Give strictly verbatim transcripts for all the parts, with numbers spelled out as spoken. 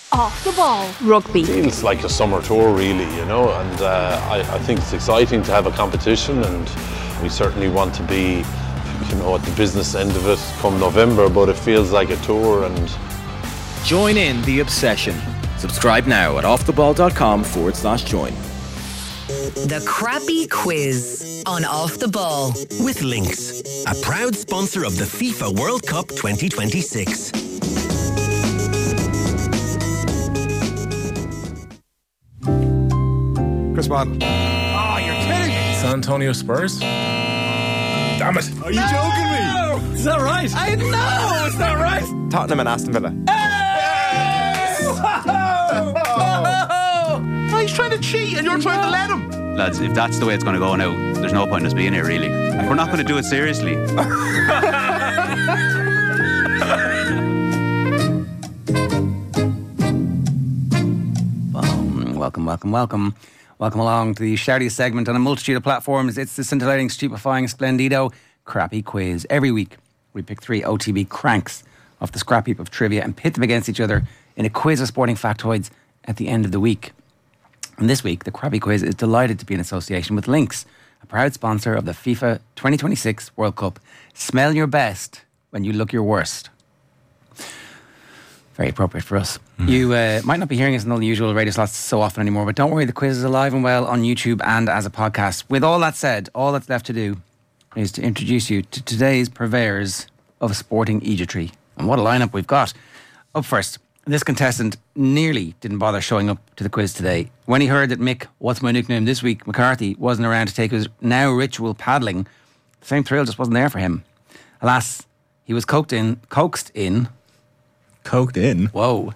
Off the Ball Rugby. It feels like a summer tour, really, you know, and uh, I, I think it's exciting to have a competition, and we certainly want to be, you know, at the business end of it come November, but it feels like a tour. And join in the obsession. Subscribe now at offtheball.com forward slash join. The Crappy Quiz on Off the Ball. With Lynx, a proud sponsor of the FIFA World Cup twenty twenty-six. Chris Martin. Oh, you're kidding me. San Antonio Spurs? Damn it. Are you no! joking me? Is that right? I know, it's not right. Tottenham and Aston Villa. Hey! Oh! Oh! He's trying to cheat and you're trying to let him. Lads, if that's the way it's going to go now, there's no point in us being here, really. We're not going to do it seriously. Welcome, welcome, welcome. Welcome along to the shoutiest segment on a multitude of platforms. It's the scintillating, stupefying, splendido Crappy Quiz. Every week, we pick three O T B cranks off the scrap heap of trivia and pit them against each other in a quiz of sporting factoids at the end of the week. And this week, the Crappy Quiz is delighted to be in association with Lynx, a proud sponsor of the FIFA twenty twenty-six World Cup. Smell your best when you look your worst. Very appropriate for us. Mm. You uh, might not be hearing us in all the usual radio slots so often anymore, but don't worry, the quiz is alive and well on YouTube and as a podcast. With all that said, all that's left to do is to introduce you to today's purveyors of sporting egotree. And what a lineup we've got. Up first, this contestant nearly didn't bother showing up to the quiz today. When he heard that Mick, what's my nickname this week, McCarthy, wasn't around to take his now ritual paddling, the same thrill just wasn't there for him. Alas, he was coaxed in, coaxed in, Coked in. Whoa.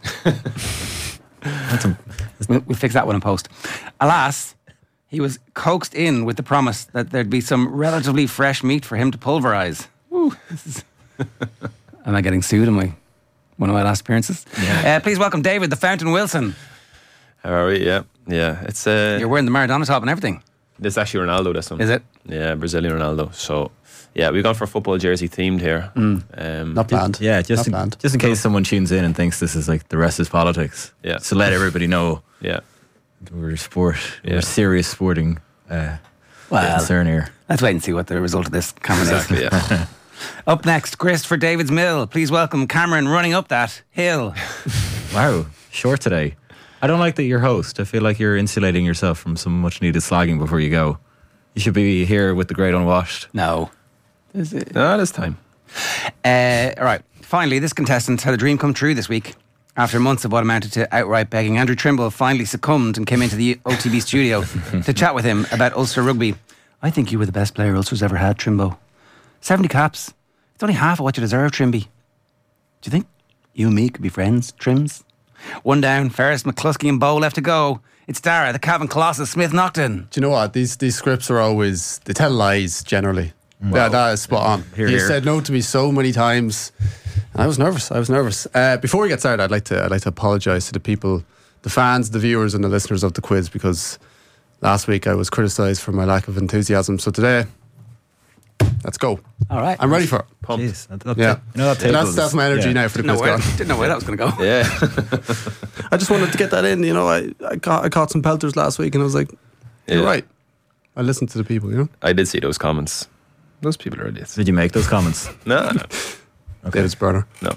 That's a, we'll, we'll fix that one in post. Alas, he was coaxed in with the promise that there'd be some relatively fresh meat for him to pulverise. Ooh, this is am I getting sued in my one of my last appearances? Yeah. Uh, please welcome David, the Fountain Wilson. How are we? Yeah. Yeah. It's uh, You're wearing the Maradona top and everything. This is actually Ronaldo, this one. Is it? Yeah, Brazilian Ronaldo. So yeah, we've gone for football jersey themed here. Mm. Um, Not planned. Yeah, just in, planned. just in case someone tunes in and thinks this is like the rest is politics. Yeah. So let everybody know. Yeah. We're sport. Yeah. We're serious sporting uh, well, concern here. Let's wait and see what the result of this comment exactly, is. Yeah. Up next, Grist for David's Mill. Please welcome Cameron running up that hill. Wow, short today. I don't like that you're host. I feel like you're insulating yourself from some much needed slagging before you go. You should be here with the great unwashed. No. Is it? No, this time. Uh, all right. Finally, this contestant had a dream come true this week. After months of what amounted to outright begging, Andrew Trimble finally succumbed and came into the O T B studio to chat with him about Ulster rugby. I think you were the best player Ulster's ever had, Trimbo. seventy caps. It's only half of what you deserve, Trimby. Do you think you and me could be friends, Trims? One down, Ferris, McCluskey and Bowe left to go. It's Dara, the Cavan Colossus, Smith Nocton. Do you know what? These these scripts are always, they tell lies generally. Well, yeah, that is spot on. Here, he here. said no to me so many times. I was nervous. I was nervous. Uh, before we get started, I'd like to I'd like to apologise to the people, the fans, the viewers, and the listeners of the quiz, because last week I was criticised for my lack of enthusiasm. So today, let's go. All right. I'm ready for it. Pumped. Jeez, that, that, Yeah. You know that And that's, table that's my energy yeah. now for the Didn't know, quiz. where, gone. didn't know where that was going to go. Yeah. I just wanted to get that in. You know, I, I, caught, I caught some pelters last week and I was like, you're Yeah. right. I listened to the people, you know? I did see those comments. Those people are idiots. Did you make those comments? No, no. Okay. David's burner. No.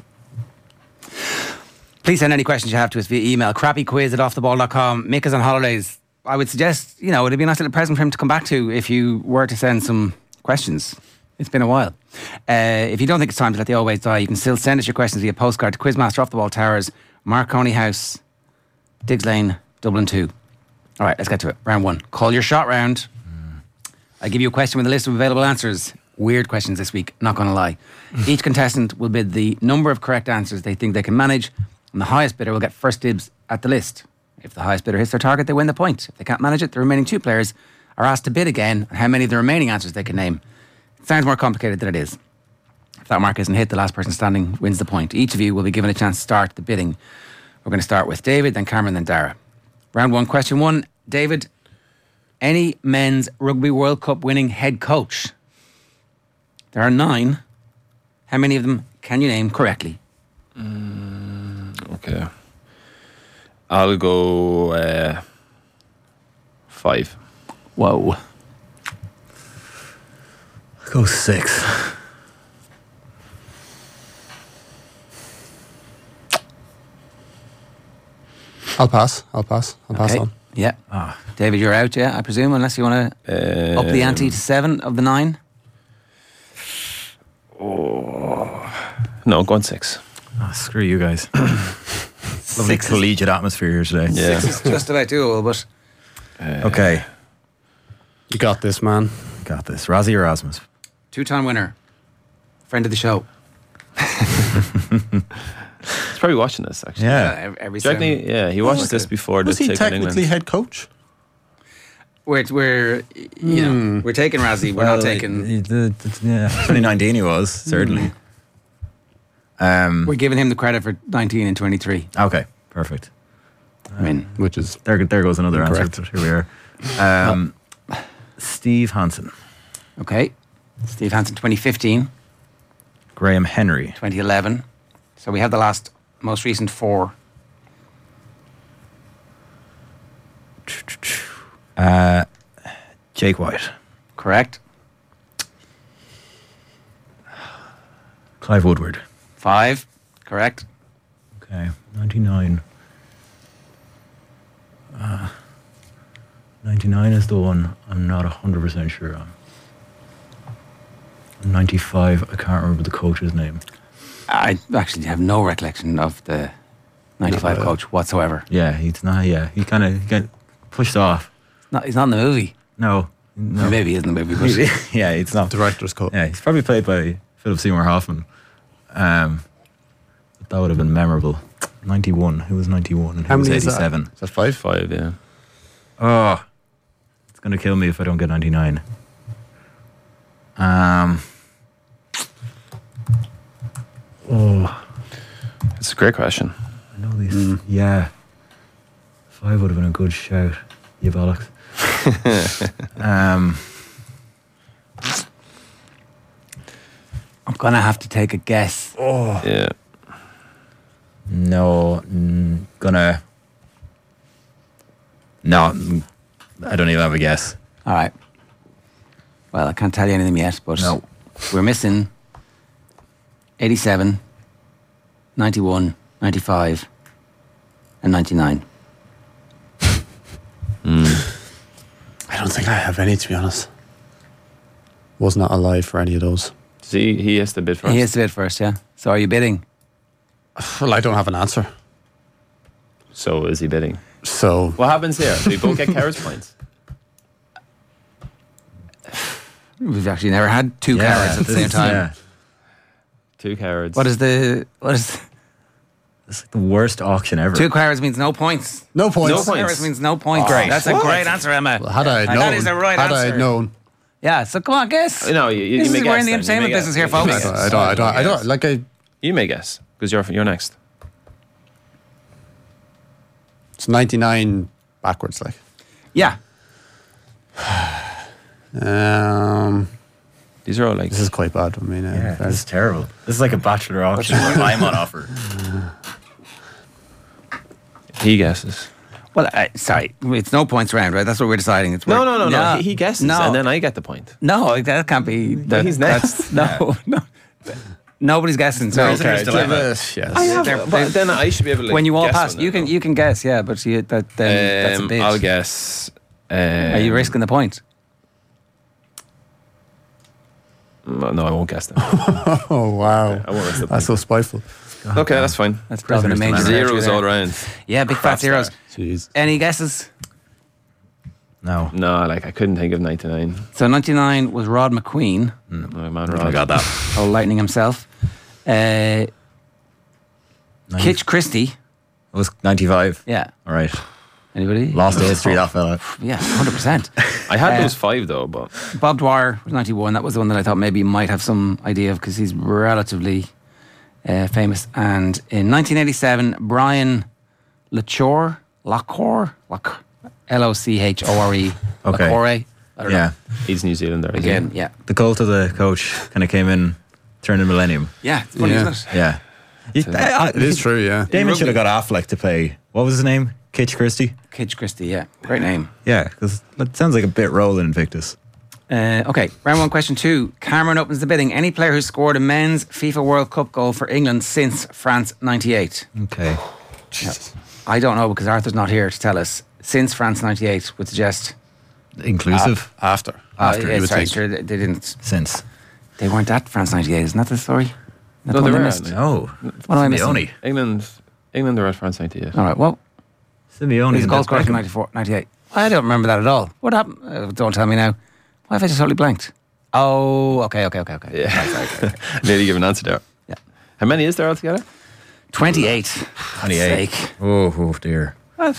Please send any questions you have to us via email, crappyquiz at offtheball dot com. Mick is on holidays. I would suggest, you know, it'd be a nice little present for him to come back to if you were to send some questions. It's been a while. Uh, if you don't think it's time to let the always die, you can still send us your questions via postcard to Quizmaster Off the Ball Towers, Marconi House, Diggs Lane, Dublin two. All right, let's get to it. Round one. Call your shot round. I give you a question with a list of available answers. Weird questions this week, not going to lie. Each contestant will bid the number of correct answers they think they can manage, and the highest bidder will get first dibs at the list. If the highest bidder hits their target, they win the point. If they can't manage it, the remaining two players are asked to bid again on how many of the remaining answers they can name. It sounds more complicated than it is. If that mark isn't hit, the last person standing wins the point. Each of you will be given a chance to start the bidding. We're going to start with David, then Cameron, then Dara. Round one, question one. David, any men's Rugby World Cup winning head coach? There are nine. How many of them can you name correctly? Mm, okay. I'll go uh, five. Whoa. I'll go six. I'll pass. I'll pass. I'll pass Okay. on. Yeah. David, you're out, yeah, I presume, unless you want to up the ante to seven of the nine. No, go on six. Oh, screw you guys. Lovely Six is- collegiate atmosphere here today. Yeah. Six is just about doable, but Okay, You got this, man. got this. Razzie Erasmus. two-time winner, friend of the show. He's probably watching this, actually. Yeah. Uh, every Do you reckon he- yeah, he watched this before. Was the he take on technically England. head coach? We're, we're you know, we're taking Razzie. We're Well, not taking. he- the- the- yeah, twenty nineteen he was, certainly. Um, We're giving him the credit for nineteen and twenty-three. okay, perfect. I mean, Which is There, there goes another Incorrect. answer. But here we are. Um, Steve Hansen. okay. Steve Hansen, twenty fifteen, Graham Henry. twenty eleven. So we have the last, most recent four. Uh, Jake White. Correct. Clive Woodward. Five. Correct. Okay, ninety-nine. Uh, ninety-nine is the one I'm not one hundred percent sure on. ninety-five, I can't remember the coach's name. I actually have no recollection of the ninety-five No, uh, coach whatsoever. Yeah, he's not, yeah, he kind of got pushed off. Not, he's not in the movie. No. no. Maybe he is in the movie. But yeah, it's not. director's cut. Yeah, he's probably played by Philip Seymour Hoffman. Um, but that would have been memorable. ninety-one. Who was ninety-one and who How was many is that? eighty-seven? Is that five? Five, yeah. Oh, it's going to kill me if I don't get ninety-nine. Um. Oh, It's a great question. I know these. Yeah. Five would have been a good shout. You bollocks. um. I'm going to have to take a guess. Oh. Yeah. No, mm, gonna. No, mm, I don't even have a guess. All right. Well, I can't tell you anything yet, but No. we're missing eighty-seven, ninety-one, ninety-five, and ninety-nine. I don't think I have any, to be honest. Was not alive for any of those. See, he has to bid first. He has to bid first, yeah. So are you bidding? Well, I don't have an answer. So is he bidding? So What happens here? Do we both get carrots points? We've actually never had two carrots at the this same is- time. Yeah. Two carrots. What is the what is It's like the worst auction ever. two carrots means no points? no points. No Two points. carrots means no points. Great. That's a What? great answer, Emma. Well, had I known, That is the right had I answer. known, Yeah, so come on, guess. No, you, you This may is- guess. we're in the then. You entertainment may business guess. here, You may folks. I don't, guess. I don't, I don't, I don't like I. You may guess because you're you're next. It's ninety-nine backwards, like. Yeah. Um, These are all like this is quite bad. I mean, uh, Yeah, fair- this is terrible. This is like a bachelor auction where I'm on offer. he guesses. Well, uh, sorry, it's no points round, right? That's what we're deciding. It's No, we're- no, no, no. He, he guesses, No, and then I get the point. no, that can't be. That, he's that's- No, no. Nobody's guessing. So No, okay. Yes, yes. I have, They're- but then I should be able to. when you all guess pass, on you it, can though. you can guess, yeah, but you, that then that's a Um, bit. I'll guess. Um, Are you risking the point? No, I won't guess that. Oh wow, I won't risk the that's point. so spiteful. Okay, that's fine. That's probably the main Zeros all around. Yeah, big fat Crap zeros. star. Jeez. Any guesses? No. No, like I couldn't think of ninety-nine. So ninety-nine was Rod McQueen, Oh, man, I Rod. got that. oh lightning himself. Uh, Kitch Christie, It was ninety-five. yeah. All right. Anybody? Lost to history, that fella. Yeah, hundred percent. I had Uh, those five though, but Bob Dwyer was ninety-one. That was the one that I thought maybe you might have some idea of because he's relatively uh, famous. And in nineteen eighty-seven, Brian Lacour, Lacour, Lac- L O C H O R E, Okay. Lacour. I don't Yeah. know. he's New Zealander Again, yeah. The cult of the coach kind of came in, turned in millennium. Yeah, it's funny, Yeah. isn't it? Yeah. You- I- I- It is true, yeah. Damon should have got Affleck to play. What was his name? Kitch Christie. Kitch Christie, yeah. Great name. Yeah, because it sounds like a bit rolling Invictus. Uh, okay, round one, question two. Cameron opens the bidding. Any player who scored a men's FIFA World Cup goal for England since France ninety-eight? Okay. Yeah. I don't know because Arthur's not here to tell us. Since France ninety-eight would suggest... Inclusive? Uh, after. Oh, After, yeah, you would sorry, think. sure, they, they didn't... Since. They weren't at France ninety-eight, isn't that the story? That No, the they one were. missed? No. What am I missing? Simeone. England, England are at France ninety-eight. All right, well... Simeone. He's a and goal scorer Beckham. from ninety-four, ninety-eight. I don't remember that at all. What happened? Uh, don't tell me now. Why have I just totally blanked? Oh, okay, okay, okay, okay. Yeah. Right, sorry, sorry, sorry. Nearly give an answer there. Yeah. How many is there altogether? twenty-eight. twenty-eight. Sake. Oh, oh dear. What?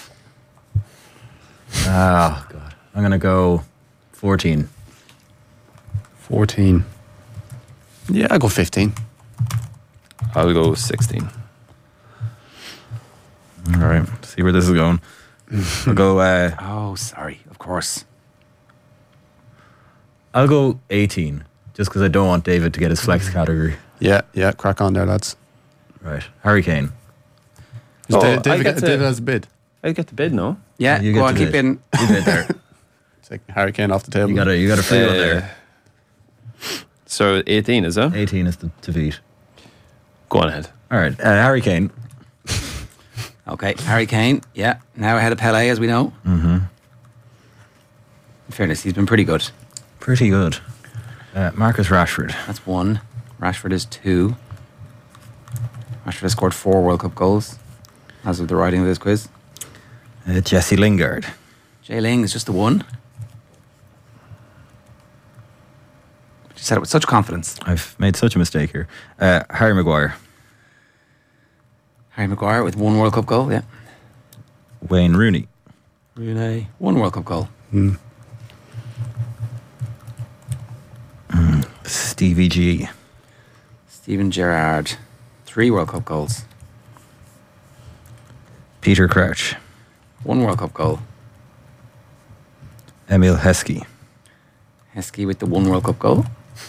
Oh, God. I'm going to go fourteen. fourteen. Yeah, I'll go fifteen. I'll go sixteen. All right. See where this is going. I'll go. Uh, Oh, sorry. Of course. I'll go eighteen, just because I don't want David to get his flex category. Yeah, yeah, crack on there, lads. Right. Harry Kane. Is Oh, David, I David, get get, to- David has a bid. I get the bid, no? Yeah, You go get on, to keep bid. bidding. You bid there. Take Harry Kane off the table. You got a you got a free one Uh, there. So eighteen, is it? eighteen is the to beat. Go on ahead. All right. Uh, Harry Kane. Okay, Harry Kane. Yeah, now ahead of Pele, as we know. Mm-hmm. In fairness, he's been pretty good. Pretty good. Uh, Marcus Rashford. That's one. Rashford is two. Rashford has scored four World Cup goals as of the writing of this quiz. Uh, Jesse Lingard. Jay Ling is just the one. You said it with such confidence. I've made such a mistake here. Uh, Harry Maguire. Harry Maguire with one World Cup goal, yeah. Wayne Rooney. Rooney, one World Cup goal. Mm. Stevie G. Steven Gerrard, three World Cup goals. Peter Crouch. One World Cup goal. Emil Heskey. Heskey with the one World Cup goal.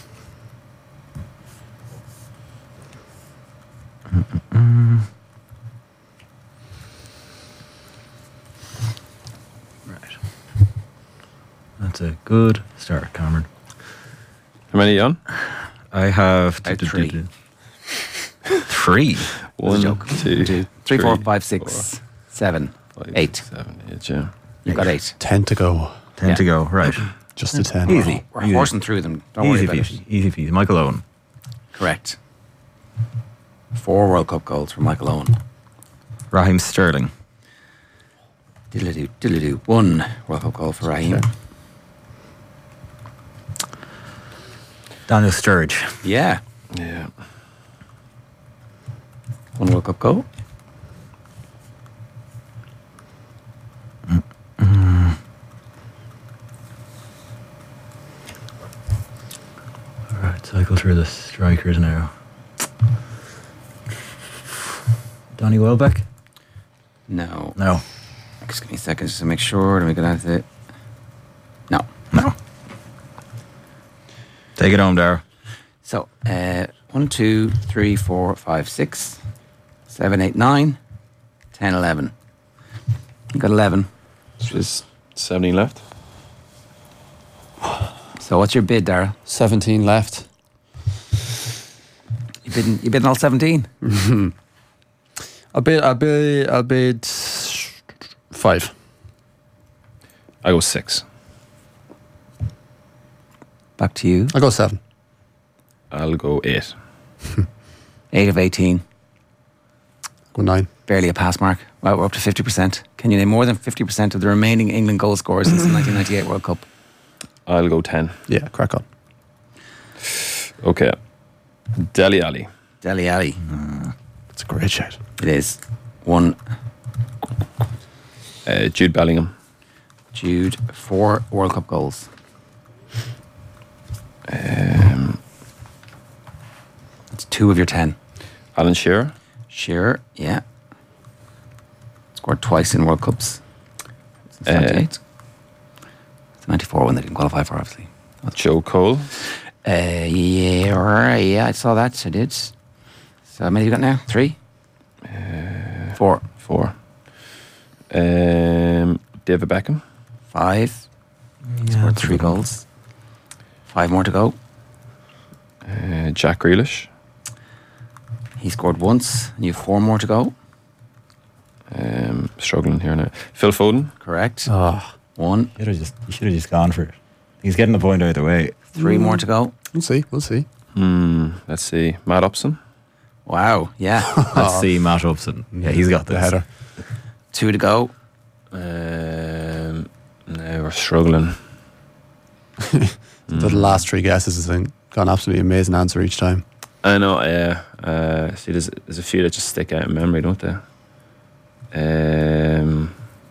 Mm-mm-mm. Right. That's a good start, Cameron. How many are you on? I have I have three. Three. One, joke. two, Two, three, four, three, five, six, four, seven, five, eight. seven, eight, yeah. You've got eight. Ten to go. Ten Yeah. to go. Right. Just a ten. Easy. We're Easy. horsing through them. Don't worry Easy about peasy. it. Easy peasy. Michael Owen. Correct. Four World Cup goals for Michael Owen. Raheem Sterling. Diddle-a-doo, diddle-a-doo. One World Cup goal for Raheem. Okay. Daniel Sturridge. Yeah. Yeah. One World Cup goal. All right, cycle through the strikers now. Donny Welbeck? No. No. Just give me a second just to make sure. Let me go down to it. No. No. Take it home, Dara. So, uh, one, two, three, four, five, six, seven, eight, nine, ten, eleven. You got eleven. Just seventeen left. So, what's your bid, Dara? Seventeen left. You bidding, you bidding all seventeen? I'll bid. I'll bid. I'll bid five. I go six. Back to you. I'll go seven. I'll go eight. Eight of eighteen. Go nine. Barely a pass mark. Well, we're up to fifty percent. Can you name more than fifty percent of the remaining England goal scorers since the nineteen ninety-eight World Cup? I'll go ten. Yeah, crack on. Okay. Dele Alli. Dele Alli. It's a great shout. It is. One. Uh, Jude Bellingham. Jude. Four World Cup goals. Um, That's two of your ten. Alan Shearer. Shearer, yeah. Scored twice in World Cups. Since Uh, ninety-eight. The ninety-four one they didn't qualify for, obviously. Joe Cole. Uh, yeah, right, yeah, I saw that. I did. So how many you got now? Three? Uh, Four. Four. Um, David Beckham. Five. He scored three goals. Five more to go. Uh, Jack Grealish. He scored once, and you have four more to go. Um, struggling here now. Phil Foden. Correct. Oh, one. You should have just, you should have just gone for it. He's getting the point either way. Three mm. more to go. We'll see. We'll see. Hmm. Let's see. Matt Upson. Wow. Yeah. Let's see Matt Upson. Yeah, he's got this. The header. Two to go. Um, no, we're struggling. The last three guesses has got an absolutely amazing answer each time. I know, yeah. Uh, see, there's, there's a few that just stick out in memory, don't they? Um,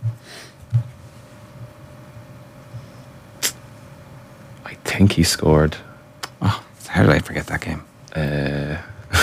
I think he scored. Oh, how did I forget that game? Uh,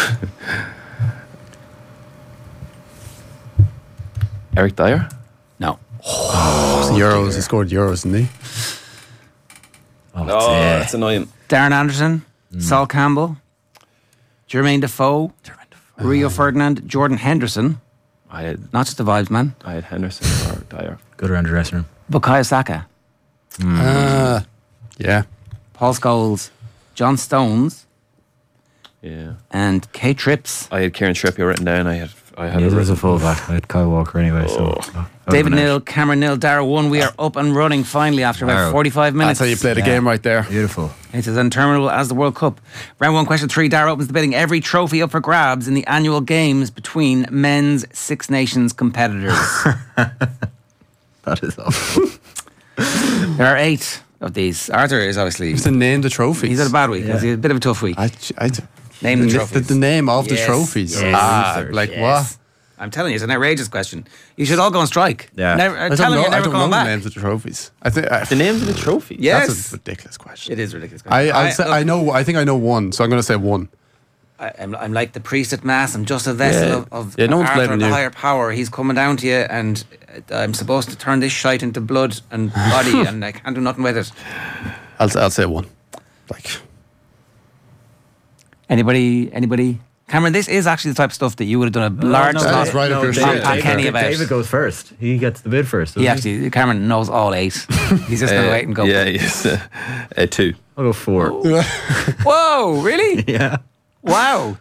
Eric Dyer? No. Oh, oh, Euros. Dear. He scored Euros, didn't he? Oh, oh that's annoying. Darren Anderson, mm. Sol Campbell, Jermaine Defoe, Jermaine Defoe. Rio Ferdinand, Jordan Henderson. I had not just the vibes, man. I had Henderson or Dyer. Good around the dressing room. Bukayo Saka. Mm. Uh, yeah. Paul Scholes, John Stones. Yeah. And Kay Trips. I had Kieran Trippier written down. I had I had he it was a fullback. I had Kyle Walker anyway. Oh. So oh, David Neal, Cameron Neal, Dara one. We are up and running finally after about wow. forty-five minutes. That's how you played the yeah. game right there. Beautiful. It's as interminable as the World Cup. Round one, question three. Dara opens the bidding. Every trophy up for grabs in the annual games between men's Six Nations competitors. That is awful. There are eight of these. Arthur is obviously. You have to name the trophies. He's had a bad week. Yeah. He's had a bit of a tough week. I, I, name the, the trophies. The, the name of yes. the trophies. Yes. Ah, like yes. what? I'm telling you, it's an outrageous question. You should all go on strike. Yeah. Never, I tell him know, you're never I don't going know back. the names of the trophies. I think I, the names of the trophies. Yes, that's a ridiculous question. It is a ridiculous I, question. I'll I, say, look, I know. I think I know one, so I'm going to say one. I, I'm, I'm like the priest at mass. I'm just a vessel yeah. of, of yeah, no Arthur, the you. higher power. He's coming down to you, and I'm supposed to turn this shite into blood and body, and I can't do nothing with it. I'll I'll say one. Like anybody, anybody. Cameron, this is actually the type of stuff that you would have done a large no, no, lot right no, David, David, Kenny about. David goes first. He gets the bid first. He actually, he? Cameron knows all eight. He's just going to uh, wait and go. Yeah, yes. Uh, uh, two. I'll go four. Whoa, really? Yeah. Wow.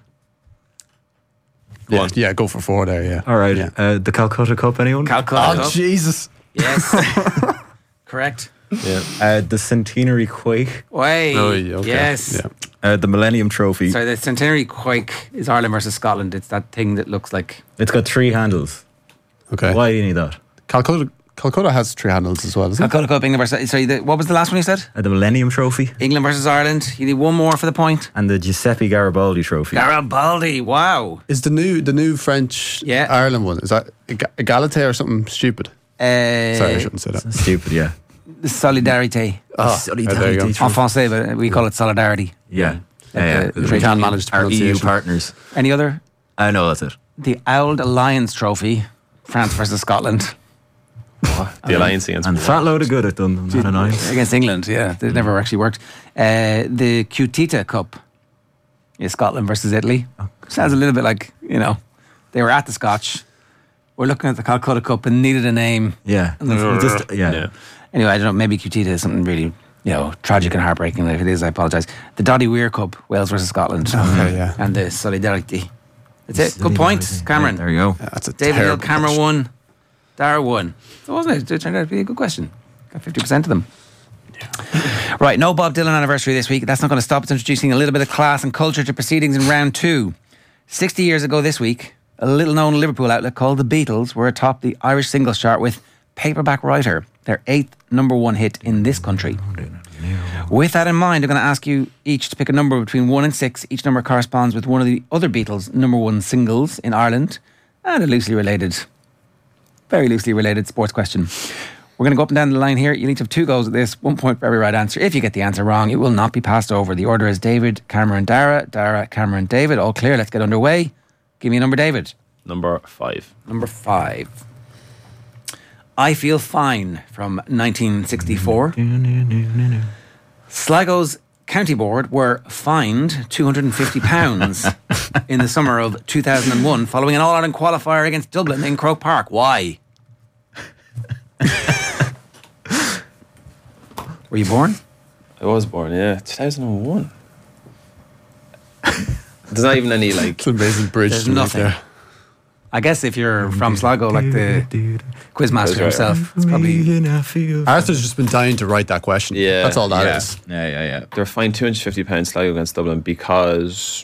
Yeah, one. Yeah, go for four there, yeah. All right. Yeah. Uh, the Calcutta Cup, anyone? Calcutta oh, Cup. Jesus. Yes. Correct. Yeah. Uh, the Centenary Quake. Way. Oh, yeah, okay. Yes. Yeah. Uh, the Millennium Trophy. Sorry, the Centenary Quake is Ireland versus Scotland. It's that thing that looks like. It's got three handles. Okay. Why do you need that? Calcutta, Calcutta has three handles as well, doesn't Calcutta Cup, England versus. Sorry, the, what was the last one you said? Uh, the Millennium Trophy. England versus Ireland. You need one more for the point. And the Giuseppe Garibaldi Trophy. Garibaldi, wow. Is the new the new French yeah. Ireland one? Is that Egalite or something stupid? Uh, Sorry, I shouldn't say that. Stupid, yeah. The Solidarité. Oh, Solidarité. En français, but we call it Solidarity. Yeah. Like yeah, the, yeah. the we can't manage the our E U pronunciation. partners. Any other? I know that's it. The Old Alliance Trophy, France versus Scotland. What? The Alliance against and fat load of good at done against England. Yeah, they never actually worked. Uh, the Cutita Cup is Scotland versus Italy. Sounds a little bit like, you know, they were at the Scotch. We're looking at the Calcutta Cup and needed a name. Yeah, just yeah. yeah. Anyway, I don't know. Maybe Cutita is something really, you know, tragic and heartbreaking. If it is, I apologise. The Doddy Weir Cup, Wales versus Scotland. Okay, yeah. And the Solidarity. That's it. Good points, Cameron. Yeah, there you go. Yeah, that's a David Hill, terrible Cameron question. won. Dara won. So wasn't it? It turned out to be a good question. Got fifty percent of them. Yeah. Right, no Bob Dylan anniversary this week. That's not going to stop us introducing a little bit of class and culture to proceedings in round two. sixty years ago this week, a little-known Liverpool outlet called The Beatles were atop the Irish singles chart with Paperback Writer, their eighth number one hit in this country. With that in mind, I'm going to ask you each to pick a number between one and six. Each number corresponds with one of the other Beatles' number one singles in Ireland, and a loosely related, very loosely related sports question. We're going to go up and down the line here. You'll each have two goes at this, one point for every right answer. If you get the answer wrong, it will not be passed over. The order is David, Cameron, Dara, Dara, Cameron, David. All clear, let's get underway. Give me a number, David. Number five. Number five. I Feel Fine from nineteen sixty-four. Sligo's County Board were fined two hundred fifty pounds in the summer of two thousand one following an All-Ireland qualifier against Dublin in Croke Park. Why? Were you born? I was born, yeah, two thousand one. There's not even any like. It's an amazing bridge. There's to make nothing. there. I guess if you're from Sligo, like the quizmaster That's right. himself, it's probably. Arthur's just been dying to write that question. Yeah, That's all that is. Yeah, yeah, yeah. They're fined two hundred fifty pounds Sligo against Dublin because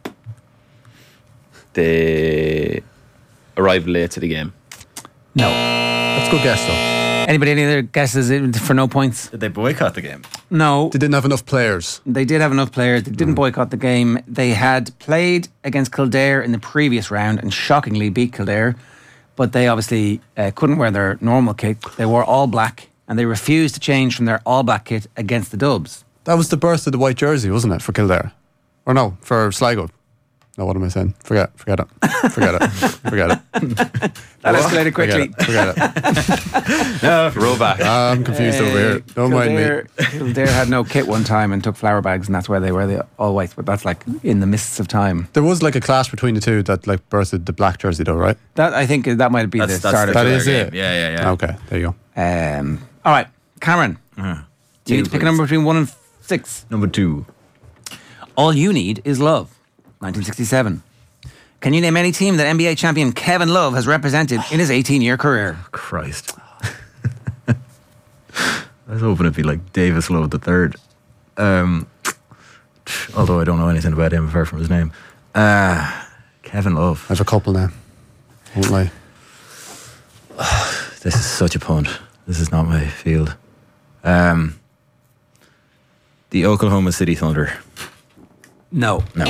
they arrived late to the game. No. That's a good guess, though. Anybody, any other guesses for no points? Did they boycott the game? No. They didn't have enough players. They did have enough players. They didn't boycott the game. They had played against Kildare in the previous round and shockingly beat Kildare, but they obviously uh, couldn't wear their normal kit. They wore all black and they refused to change from their all black kit against the Dubs. That was the birth of the white jersey, wasn't it, for Kildare? Or no, for Sligo. No, what am I saying? Forget, forget it. Forget it. Forget it. That escalated quickly. Forget it. Forget it. No, roll back. I'm confused over here. Don't mind me. Kildare, Kildare had no kit one time and took flower bags, and that's why they wear the all white. But that's like in the mists of time. There was like a clash between the two that like birthed the black jersey, though, right? That I think that might be That's, the that's start the of That it. is game. it. Yeah, yeah, yeah. Okay, there you go. Um, all right, Cameron. Uh-huh. You need to pick a number between one and six. Number two. All You Need Is Love, nineteen sixty-seven. Can you name any team that N B A champion Kevin Love has represented in his eighteen-year career? Christ. I was hoping it'd be like Davis Love the third. Um, although I don't know anything about him apart from his name. Uh, Kevin Love. I have a couple now. Won't lie. This is such a punt. This is not my field. Um, the Oklahoma City Thunder. No. No.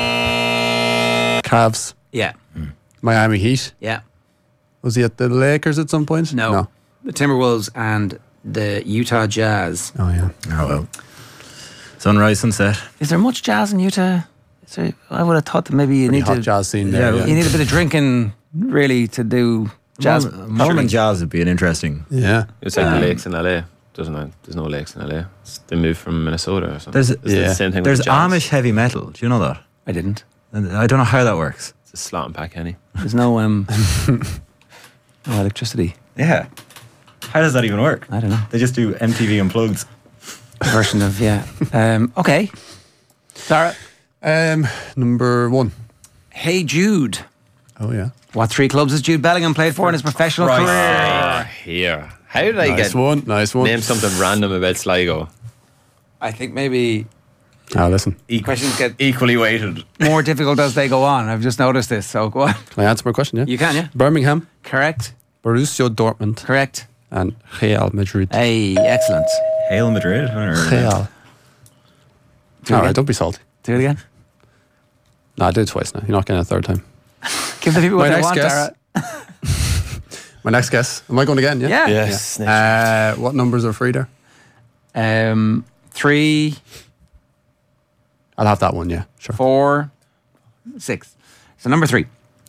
Cavs. Yeah. Miami Heat. Yeah. Was he at the Lakers at some point? No. No. The Timberwolves and the Utah Jazz. Oh, yeah. Oh, well. Sunrise, sunset. Is there much jazz in Utah? Is there, I would have thought that maybe you Pretty need hot to. jazz scene there. Yeah, Yeah. You need a bit of drinking, really, to do jazz. Mormon jazz would be an interesting. Yeah. It's like Um, the lakes in L A. Doesn't it? There's no lakes in L A. It's, they moved from Minnesota or something. There's, Is it yeah. the same thing there's with the jazz? Amish heavy metal. Do you know that? I didn't. And I don't know how that works. It's a slot and pack, Henny. There's no um, no electricity. Yeah. How does that even work? I don't know. They just do M T V Unplugged. Version of yeah. Um, okay. Sarah. Um, number one. Hey Jude. Oh, yeah. What three clubs has Jude Bellingham played for in his professional Christ. career? Here. How did I Nice get one. Nice one. name something random about Sligo? I think maybe Ah, listen. questions get Equally weighted. more difficult as they go on. I've just noticed this. So go on. Can I answer my question? Yeah. You can, yeah. Birmingham, Correct. Borussia Dortmund, Correct. and Real Madrid. Hey, excellent. Hail Madrid. Or- Real. Do it All again. right, don't be salty. Do it again. No, I did it twice now. You're not getting it a third time. Give the people what My they next want, guess. Tara. My next guess. Am I going again? Yeah. Yeah. Yes. Uh, what numbers are free there? Um, three, I'll have that one. Yeah, sure. four, six. So number three.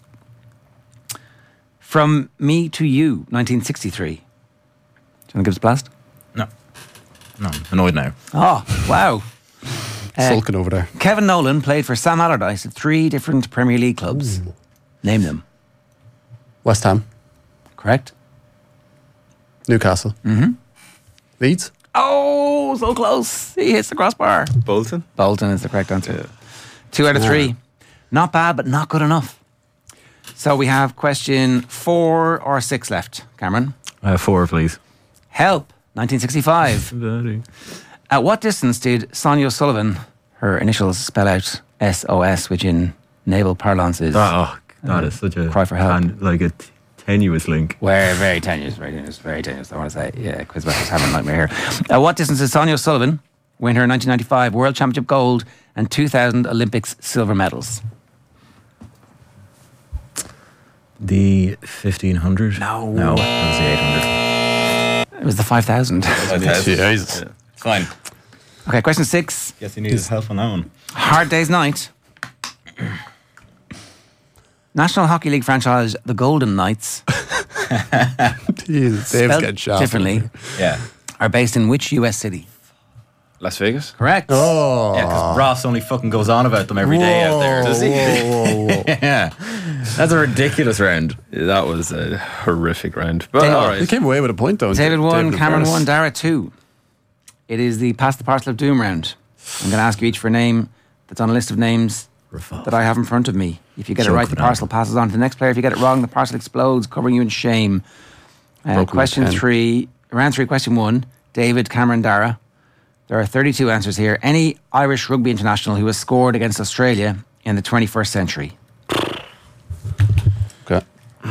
From Me to You, nineteen sixty-three. Do you want to give us a blast? No. No, I'm annoyed now. Oh, wow. Uh, Sulking over there. Kevin Nolan played for Sam Allardyce at three different Premier League clubs. Name them. West Ham, Correct? Newcastle, Mm-hmm. Leeds. Oh, so close. He hits the crossbar. Bolton? Bolton is the correct answer. Two out of three. Not bad, but not good enough. So we have question four or six left. Cameron? Uh, four, please. Help, nineteen sixty-five. At what distance did Sonia O'Sullivan, her initials spell out S O S, which in naval parlance is Oh, that is such a cry for help. And like a t- tenuous link. Very, very tenuous, very tenuous, very tenuous. I want to say, yeah, Quizmaster's having a nightmare here. At what distance did Sonia O'Sullivan win her nineteen ninety-five World Championship gold and two thousand Olympics silver medals? The fifteen hundred? No. No, that was the eight hundred. It was the five thousand. Jesus. Fine. Okay, question six. Guess you needed help on that one. Hard Day's Night. National Hockey League franchise, the Golden Knights, Jesus, Dave's spelled getting shafted. differently, Yeah. are based in which U S city? Las Vegas. Correct. Oh. Yeah, because Ross only fucking goes on about them every day out there. Does he? Whoa, whoa, whoa. Yeah. That's a ridiculous round. That was a horrific round. But David- all He right. came away with a point, though. David one, in Cameron fairness. one, Dara two. It is the Pass the Parcel of Doom round. I'm going to ask you each for a name that's on a list of names Revolve. that I have in front of me. If you get it Joke right, the banana. parcel passes on to the next player. If you get it wrong, the parcel explodes, covering you in shame. Uh, Broken question pen. three, round three, question one. David, Cameron, Dara. There are thirty-two answers here. Any Irish rugby international who has scored against Australia in the twenty-first century. Okay.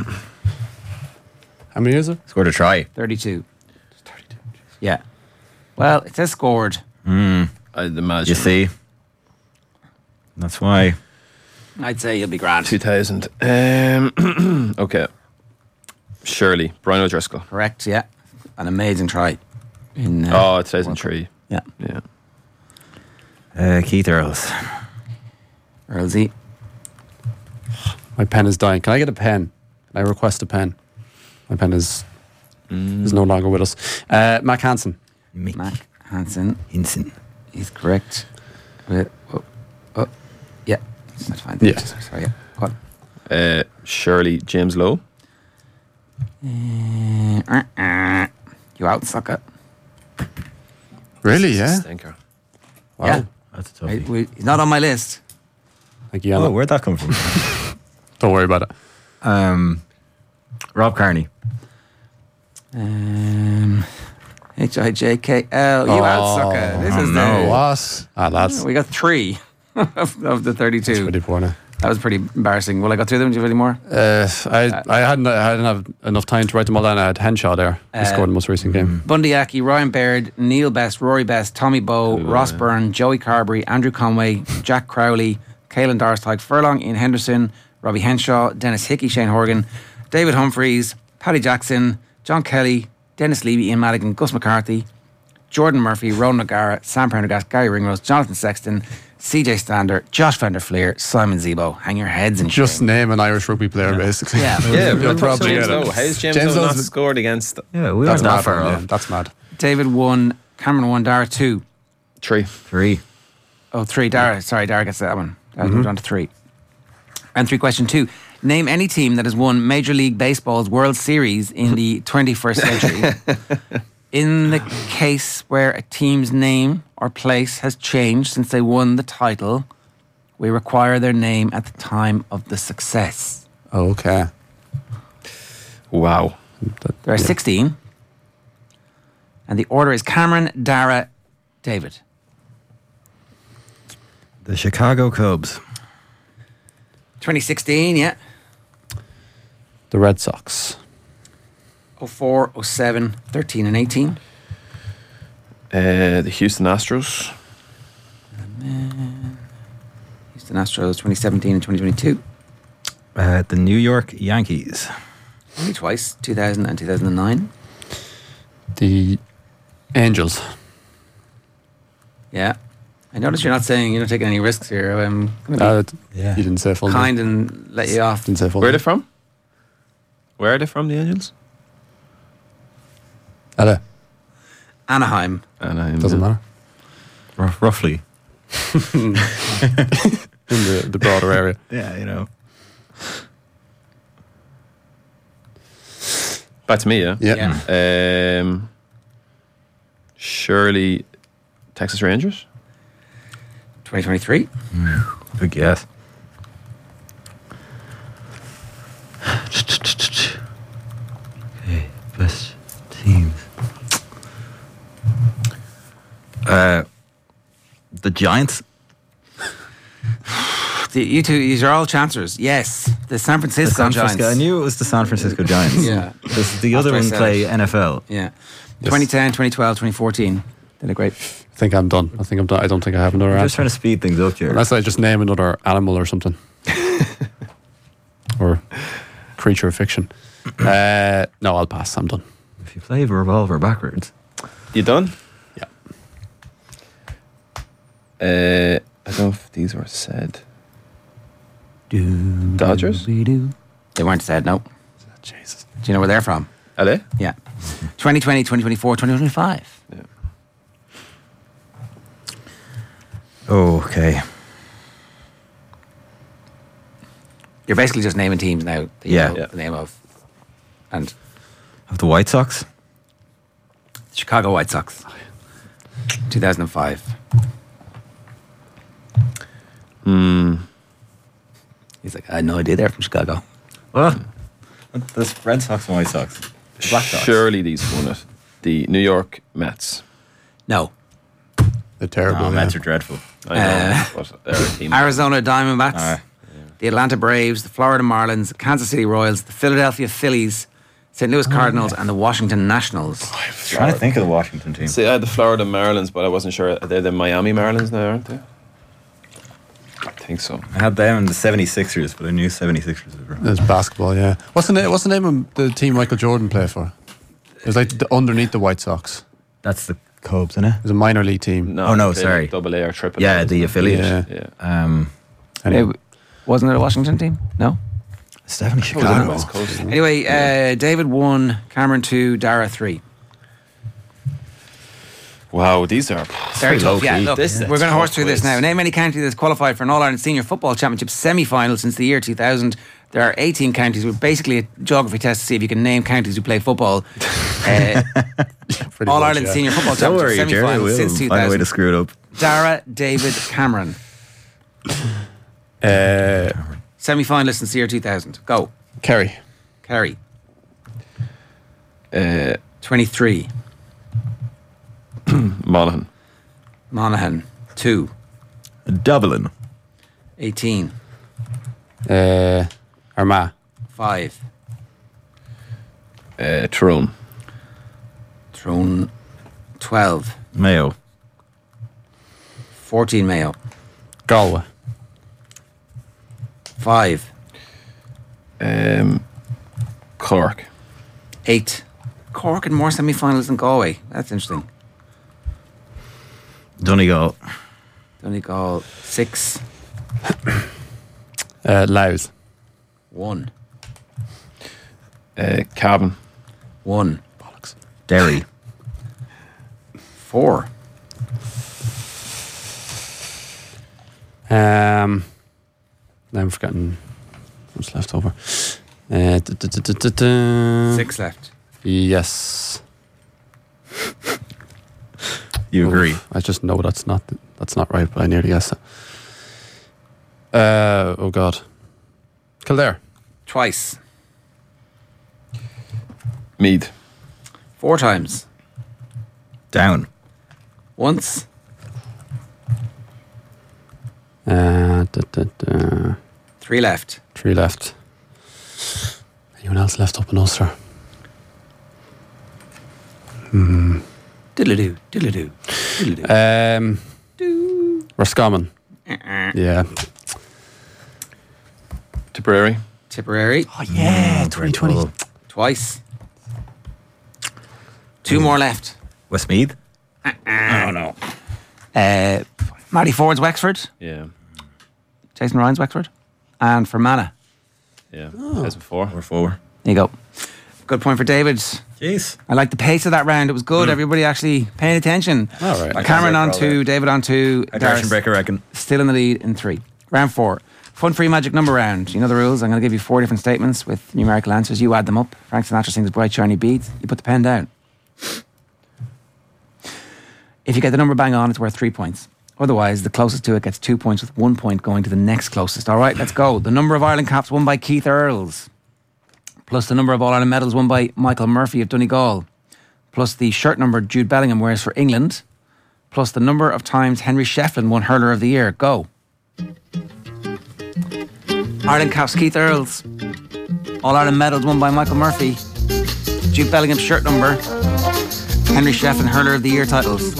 How many is it? Scored a try. thirty-two. Yeah. Well, it says scored. Mm. I'd imagine. You see? That's why. I'd say you'll be grand. two thousand. Um, okay. Shirley. Brian O'Driscoll. Correct, yeah. An amazing try. In, uh, Oh, two thousand three. Yeah. Yeah. Uh, Keith Earls. Earlsy. My pen is dying. Can I get a pen? Can I request a pen? My pen is is no longer with us. Uh, Mac Hansen. Mick Mac Hansen. Hinson. He's correct. Wait, oh, oh, yeah. That's fine. Yeah. Sorry, yeah. Go on. Uh, Shirley. James Lowe. Uh, uh, uh. You out, sucker. Really, yeah? Stinker. Wow. Yeah. That's a tough. I, we, he's not on my list. Thank you, Oh, Anna. where'd that come from? Don't worry about it. um, Rob Carney. Um, H I J K L. You Oh, out, sucker. This oh is no. the. What? Ah, lads. We got three of, of the thirty-two. twenty-four now. That was pretty embarrassing. Will I go through them? Do you have any more? Uh, I, I, hadn't, I didn't have enough time to write them all down. I had Henshaw there. He Uh, scored in the most recent game. Bundy Aki, Ryan Baird, Neil Best, Rory Best, Tommy Bowe, Ross Byrne, Joey Carberry, Andrew Conway, Jack Crowley, Caelan Darstide, Furlong, Ian Henderson, Robbie Henshaw, Dennis Hickey, Shane Horgan, David Humphreys, Paddy Jackson, John Kelly, Dennis Levy, Ian Madigan, Gus McCarthy, Jordan Murphy, Ronan O'Gara, Sam Prendergast, Gary Ringrose, Jonathan Sexton, C J Stander, Josh Fender Fleer, Simon Zebo. Hang your heads in Just shame. name an Irish rugby player, basically. Yeah. Yeah, You'll but probably James get it. Lowe. How's James, James Lowe not Lowe's- scored against? Yeah, we That's aren't that mad. far yeah, off. That's mad. David one, Cameron one, Dara two. Three. Three. Oh, three. Dara, sorry, Dara gets that one. Dara moved on to three. And three, question two. Name any team that has won Major League Baseball's World Series in the twenty-first century. In the case where a team's name or place has changed since they won the title, we require their name at the time of the success. Okay. Wow. There are sixteen. And the order is Cameron, Dara, David. The Chicago Cubs. twenty sixteen, yeah. The Red Sox. oh four, oh seven, thirteen and eighteen. Uh, the Houston Astros. Houston Astros, twenty seventeen and twenty twenty-two. Uh, the New York Yankees. Only twice, two thousand and two thousand nine. The Angels. Yeah. I notice you're not saying, you're not taking any risks here. I'm going Uh, to Yeah. You didn't say full be name. kind and let you off. Didn't say full Where are name. they from? Where are they from, the Angels? L A. Anaheim. Anaheim. Doesn't matter. R- roughly. In the, the broader area. Yeah, you know. Back to me, yeah? Yeah. Um, surely Texas Rangers? twenty twenty-three. Good guess. Okay, best teams. Uh, the Giants. The, you two, these are all chancers. Yes. The San The Francisco San Giants. Francisco. I knew it was the San Francisco Giants. Yeah. Because the After other I one said play it. N F L. Yeah. twenty ten, twenty twelve, twenty fourteen. Did a great. I think I'm done. I think I'm done. I don't think I have another I'm just answer. trying to speed things up here. Unless I just name another animal or something. Or creature of fiction. Uh, no, I'll pass. I'm done. If you play Revolver backwards. You done? Yeah. Uh, I don't know if these were said. Dodgers? They weren't said, no. Jesus. Do you know where they're from? Are they? Yeah. twenty twenty, twenty twenty-four, twenty twenty-five. Yeah. Okay. You're basically just naming teams now. That you Yeah. know Yeah. the name of. And Of the White Sox? Chicago White Sox. two thousand five. Hmm. He's like, I had no idea they're from Chicago. What? The Red Sox and White Sox. The Black Sox. Surely these won it. The New York Mets. No. They're terrible. No, yeah. Mets are dreadful. I know, Uh, but they're a team. Arizona Diamondbacks, Aye. the Atlanta Braves, the Florida Marlins, the Kansas City Royals, the Philadelphia Phillies, Saint Louis Cardinals, and the Washington Nationals. I'm trying to think of the Washington team. See, I had the Florida Marlins, but I wasn't sure. They're the Miami Marlins now, aren't they? I think so. I had them in the seventy-sixers, but I knew seventy-sixers as well. There's basketball, yeah. What's the, na- what's the name of the team Michael Jordan played for? It was like the, underneath the White Sox. That's the Cubs, isn't it? It was a minor league team. No, Oh, no, they sorry. like double A or triple A. Yeah, the affiliate. Yeah. Yeah. Um, Anyway, It- wasn't it a Washington team? No. it's definitely Oh, they're Chicago. West Coast. Anyway, uh, David one, Cameron two, Dara three. Wow, these are Very tough. Yeah, low-key. look, This is a we're going to horse tough through this quiz. now. Name any county that's qualified for an All Ireland Senior Football Championship semi-final since the year two thousand. There are eighteen counties. We're basically a geography test to see if you can name counties who play football. Uh, pretty All much, Ireland yeah. Senior Football Don't Championship worry, Jerry. semi-final We'll since two find a way to thousand. screw it up. Dara, David, Cameron. Uh, Semi-finalist since the year two thousand. Go. Kerry. Kerry. Uh, twenty-three. Monaghan. Monaghan. two. Dublin. eighteen. Uh, Armagh. five. Uh, Tyrone. Tyrone. twelve. Mayo. fourteen Mayo. Galway. five. Um, Cork. eight. Cork and more semi-finals than Galway. That's interesting. Donegal. Donegal. six. Uh, Louth. one. Uh, Cavan. one. Bollocks. Derry. four. Um, now I'm forgetting what's left over. Uh, da, da, da, da, da, da. six left. Yes. You Oof, agree? I just know that's not that's not right, but I nearly guessed it. Uh, oh God. Kildare. Twice. Meath. Four times. Down. Once. Uh, da, da, da. Three left. Three left. Anyone else left up in Ulster? Hmm. Diddle-a-doo. Diddle-a-doo. Diddle-a-doo. Um, Roscommon. Uh-uh. Yeah. Tipperary. Tipperary. Oh yeah, twenty twenty. Twice. Two more left. Westmeath. Oh no. Uh, Matty Ford's Wexford. Yeah. Jason Ryan's Wexford. And Fermanagh. Yeah. As before. Or four. There you go. Good point for David. Jeez. I like the pace of that round. It was good. Everybody actually paying attention. All right. Uh, Cameron on Probably. two, David on two. A Dara direction break, I reckon. still in the lead in three. Round four. Fun free magic number round. You know the rules. I'm going to give you four different statements with numerical answers. You add them up. Frank Sinatra sings bright shiny beads. You put the pen down. If you get the number bang on, it's worth three points. Otherwise, the closest to it gets two points with one point going to the next closest. All right, let's go. The number of Ireland caps won by Keith Earls, plus the number of All-Ireland medals won by Michael Murphy of Donegal, plus the shirt number Jude Bellingham wears for England, plus the number of times Henry Shefflin won Hurler of the Year. Go. Ireland caps Keith Earls. All-Ireland medals won by Michael Murphy. Jude Bellingham shirt number. Henry Shefflin Hurler of the Year titles.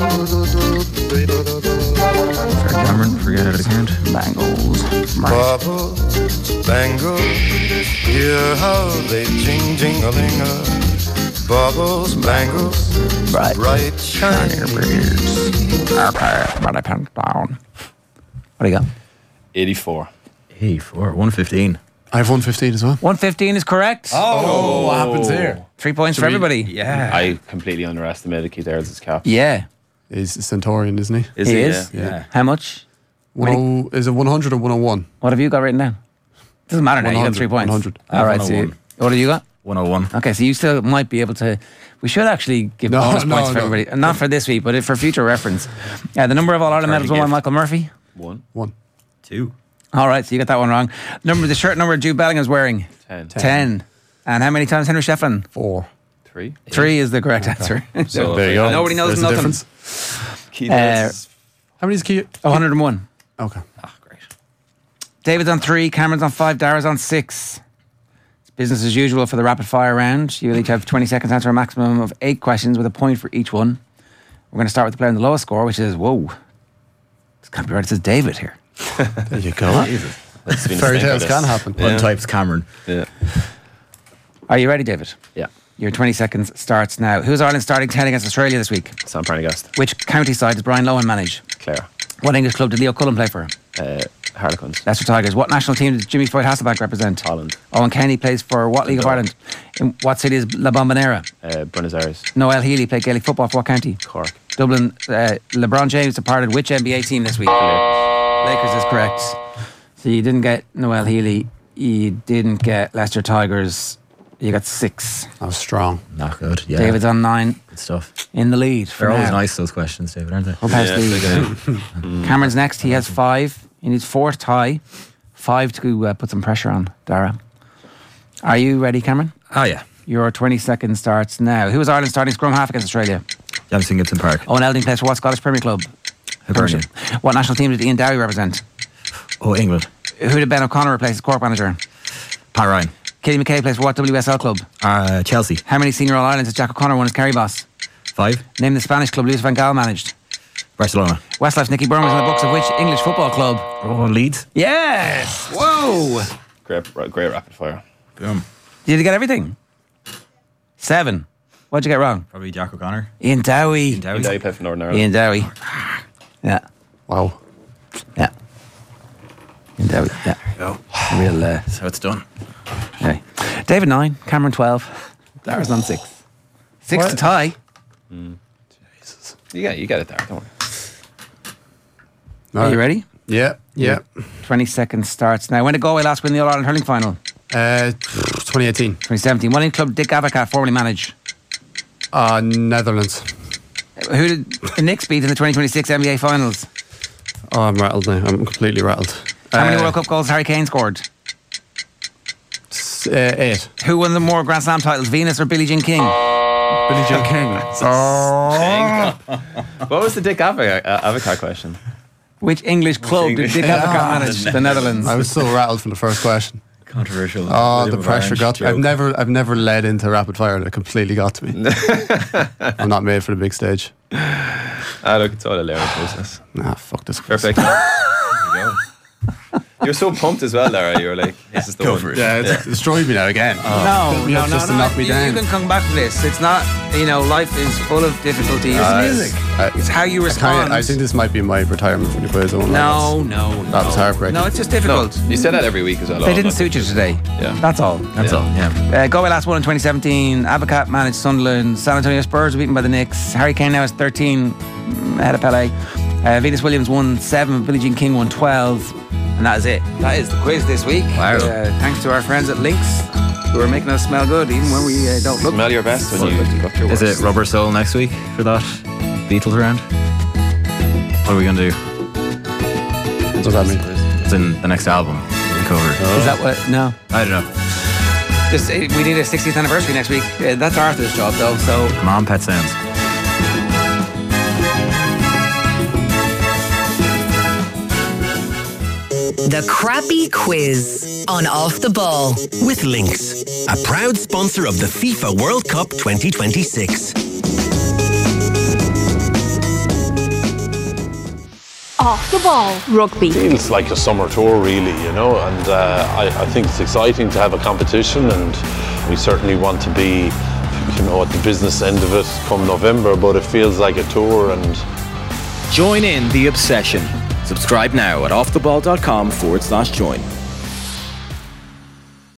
Sorry, Cameron, forget out of the count. Bangles. Bubbles, bangles, hear how they jing jing a linger. Bubbles, bangles, Bright, bright shiny beards. Okay, but I pen down. What do you got? eighty-four. eighty-four. one fifteen. I have one fifteen as well. one fifteen is correct. Oh, what happens here? Three points for everybody. Yeah. I completely underestimated Keith Earls' cap. Yeah. He's a Centaurian, isn't he? Is he he? is? Yeah. Yeah. How much? One oh, is it one hundred or one oh one? What have you got written down? Doesn't matter now. You got one hundred, three points. one hundred. All right. So you, what have you got? one oh one. Okay, so you still might be able to. We should actually give No, bonus no, points for no. everybody, and not for this week, but for future reference. Uh, the number of All Ireland medals won by Michael Murphy. One. One. Two. All right, so you got that one wrong. Number the shirt number Jude Bellingham's wearing. Ten. Ten. And how many times Henry Shefflin? Four. Three. Three is the correct answer. So There you go. Nobody knows There's the nothing. difference. Key Uh, dates. How many is Key? one hundred and one. Okay. Ah, great. David's on three, Cameron's on five, Dara's on six. It's business as usual for the rapid fire round. You will each have twenty seconds to answer a maximum of eight questions with a point for each one. We're going to start with the player in the lowest score, which is, whoa, this can't be right. It says David here. There you go. That's been a Fairy thing tales for can this. happen. One types Cameron. Yeah. Are you ready, David? Yeah. Your twenty seconds starts now. Who's Ireland starting ten against Australia this week? Sam Prendergast. Which county side does Brian Lohan manage? Clare. What English club did Leo Cullen play for? Uh, Harlequins. Leicester Tigers. What national team did Jimmy Floyd Hasselback represent? Holland. Owen Kenny plays for what League of Ireland? In what city is La Bombonera? Uh, Buenos Aires. Noel Healy played Gaelic football for what county? Cork. Dublin. Uh, LeBron James departed which N B A team this week? Lakers is correct. So you didn't get Noel Healy. You didn't get Leicester Tigers. You got six. That was strong. Not good. Yeah. David's on nine. Good stuff. In the lead. For They're always now. nice, those questions, David, aren't they? Up house Yeah, lead. Cameron's next. He has five. He needs four to tie. Five to uh, put some pressure on Dara. Are you ready, Cameron? Oh, yeah. Your twenty seconds starts now. Who is Ireland starting scrum half against Australia? Jamison Gibson Park. Owen Elding plays for what Scottish Premier Club? Hibernian. What national team did Ian Dowie represent? Oh, England. Who did Ben O'Connor replace as Cork manager? Pat Ryan. Katie McKay plays for what W S L club? Uh, Chelsea. How many senior All Irelands has Jack O'Connor won as Kerry boss? Five. Name the Spanish club Luis Van Gaal managed. Barcelona. Westlife's Nicky Byrne was in the books of which English football club? Oh, Leeds. Yes! Whoa! Great, great rapid fire. Boom. Did you get everything? Seven. What'd you get wrong? Probably Jack O'Connor. Ian Dowie. Ian Dowie. Ian Dowie played for Northern Ireland. Ian Dowie. Yeah. Wow. Yeah. Ian Dowie. Yeah. Go. Real. Uh, So it's done. okay. David nine. Cameron twelve. Dara's on six. Six What? to tie. Jesus. You get, you get it there. Don't worry. Are you ready? Yeah. Yeah. Twenty seconds starts now. When did Galway last win the All Ireland hurling final? Uh, twenty eighteen. twenty seventeen. What England club did Dick Avocat formerly manage? Uh, Netherlands. Who did the Knicks beat in the twenty twenty-six N B A finals? Oh, I'm rattled now. I'm completely rattled. How many Uh, World Cup goals has Harry Kane scored? s- uh, eight. Who won the more Grand Slam titles, Venus or Billie Jean King? Billie Jean King. Oh. What was the Dick Avocat, uh, Avocat question? Which English club English- did Dick Avocat manage? The Netherlands. I was so rattled from the first question. Controversial. Oh, William the of pressure Orange got to me. I've joke. never, I've never led into rapid fire, and it completely got to me. I'm not made for the big stage. Ah, look, it's all a Lara process. Nah, fuck this. Perfect. There you go. You're so pumped as well, Lara. You were like, this is the Go one. for it. Yeah, it's it's destroyed me now again. No, no, no, just no. to knock me you, down. you can come back to this. It's not, you know, life is full of difficulties. Uh, It's- I- it's how you I, respond. kinda, I think this might be my retirement from the quiz. I won't lie. no, no, That was no. heartbreaking. No, it's just No, difficult. you say that every week as well. They didn't suit you today. Yeah. That's all. That's Yeah. all, yeah. Uh, Galway last won in twenty seventeen. Avocat managed Sunderland. San Antonio Spurs were beaten by the Knicks. Harry Kane now has thirteen mm, ahead of Pele. Uh, Venus Williams won seven. Billie Jean King won twelve. And that is it. That is the quiz this week. Wow. Uh, thanks to our friends at Lynx who are making us smell good even when we uh, don't look. Smell your best when you look your Is worst. it Rubber Soul next week for that Beatles round? What are we going to do? What does that mean? It's in the next album we cover. Is that what? No. I don't know. Just, uh, we need a sixtieth anniversary next week. Uh, that's Arthur's job though. So Come on, Pet Sounds. The Crappy Quiz on Off the Ball. With Lynx, a proud sponsor of the FIFA World Cup twenty twenty-six. Off the Ball Rugby. Feels like a summer tour, really, you know, and uh, I, I think it's exciting to have a competition, and we certainly want to be, you know, at the business end of it come November, but it feels like a tour. And Join in the obsession. Subscribe now at offtheball.com forward slash join.